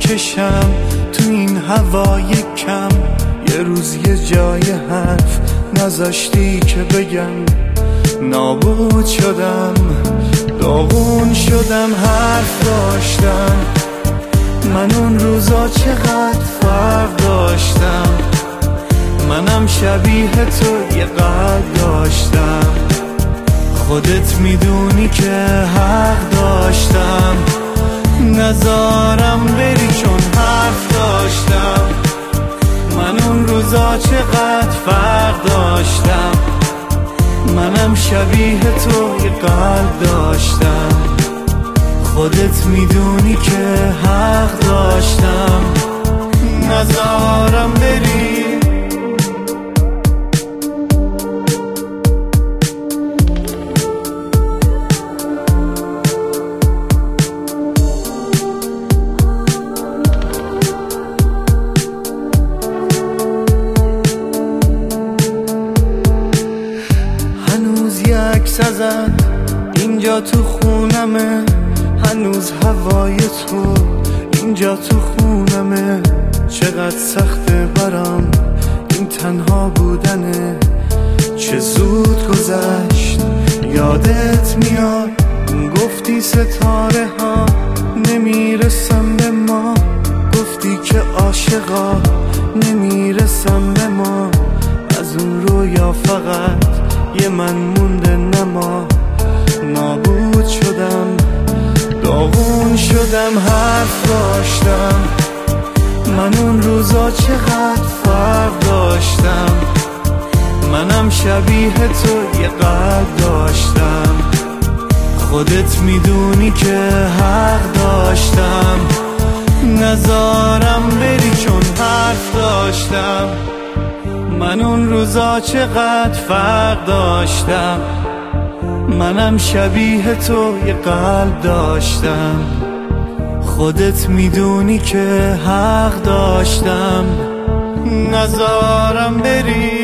میکشم تو این هوای کم. یه روز یه جای حرف نذاشتی که بگم، نابود شدم، داغون شدم. حرف داشتم من اون روزا چقدر فرق داشتم. منم شبیه تو یه قلب داشتم، خودت میدونی که حق داشتم. نذارم بری چون حرف داشتم. من اون روزا چقدر فرق داشتم. منم شبیه تو یه قلب داشتم، خودت میدونی که حق داشتم. نذارم بری. هنوز یک سزد اینجا تو خونمه، هنوز هوای تو اینجا تو خونمه. چقدر سخته برام این تنها بودنه، چه زود گذشت یادت میاد. گفتی ستاره ها نمیرسم به ما، گفتی که عاشقا نمیرسم به ما. از اون رویا فقط یه من مونده نما. نابود شدم، داغون شدم. حرف داشتم من اون روزا چقدر فرق داشتم. منم شبیه تو یه قلب داشتم، خودت میدونی که حق داشتم. نذارم بری چون حرف داشتم. من اون روزا چقدر فرق داشتم. منم شبیه تو یه قلب داشتم، خودت میدونی که حق داشتم. نذارم بری.